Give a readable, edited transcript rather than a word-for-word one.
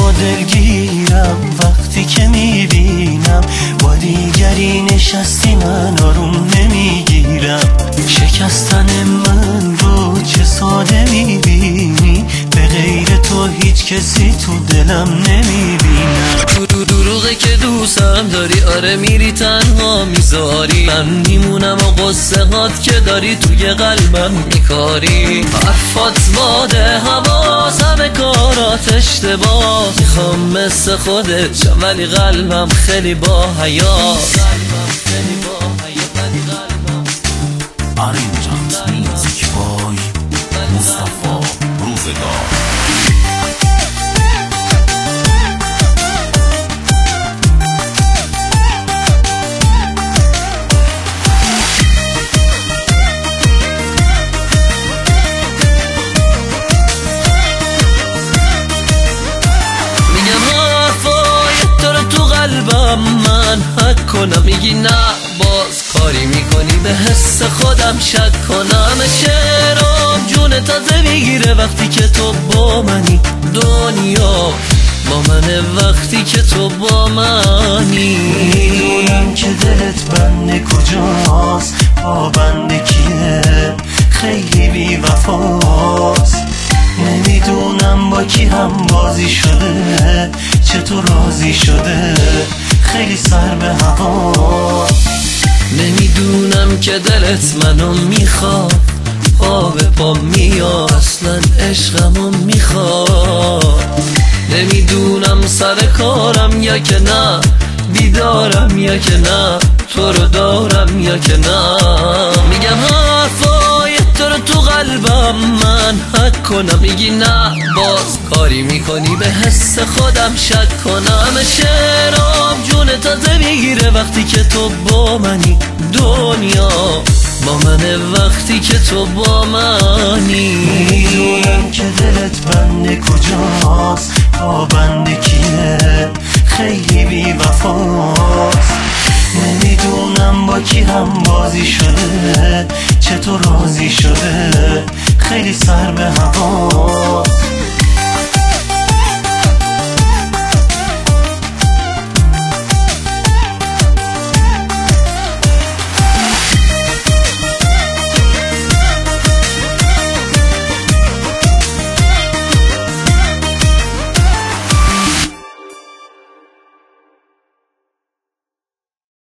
اما دلگیرم وقتی که میبینم با دیگری نشستی من آروم نمیگیرم. شکستن من رو چه ساده میبینی، به غیر تو هیچ کسی تو دلم نمیبینم. دروغه که دوستم داری، آره میری تنها میذاری، من میمونم و قصه هات که داری توی قلبم میکاری. حرفات باده حواس، همه کارات اشتباه، میخوام مثل خودت شم ولی قلبم خیلی با حیاس. آرنجانت میوزیک بای مصطفی روزگار. من حک کنم میگی نه، باز کاری میکنی به حس خودم شک کنم. شعرام جون تازه میگیره وقتی که تو با منی، دنیا با منه وقتی که تو با منی. میدونم که دلت بنده کجاست، با بنده کیه، خیلی بی وفاست. نمیدونم با کی هم بازی شده، چطور راضی شده، خیلی سر به هوا. نمیدونم که دلت منو میخواد، پا به پا میاد، اصلا عشقمو میخواد. نمیدونم سر کارم یا که نه، بیدارم یا که نه، تو رو دارم یا که نه. میگم حرفای تو رو تو قلبم من حک کنم، میگی نه، باز کاری میکنی به حس خودم شک کنم. شعرام جون تازه میگیره وقتی که تو با منی، دنیا با منه وقتی که تو با منی. میدونم که دلت بنده کجاست، با بنده کیه، خیلی بی وفاست. نمیدونم با کی هم بازی شده، چطور راضی شده، خیلی سر به هوا.